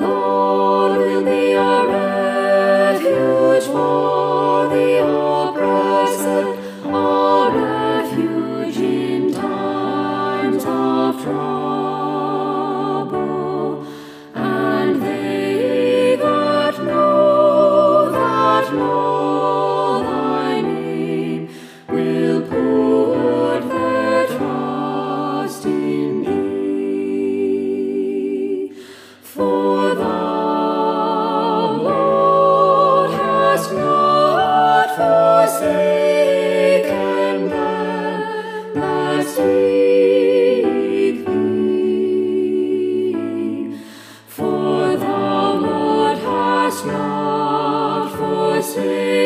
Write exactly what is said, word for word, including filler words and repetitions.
Lord will be a refuge for the oppressed, a refuge in times of trouble. And they that know, that know thy name, will put their trust in thee. For thou, Lord, hast not forsaken them that seek thee. For thou, Lord, hast not forsaken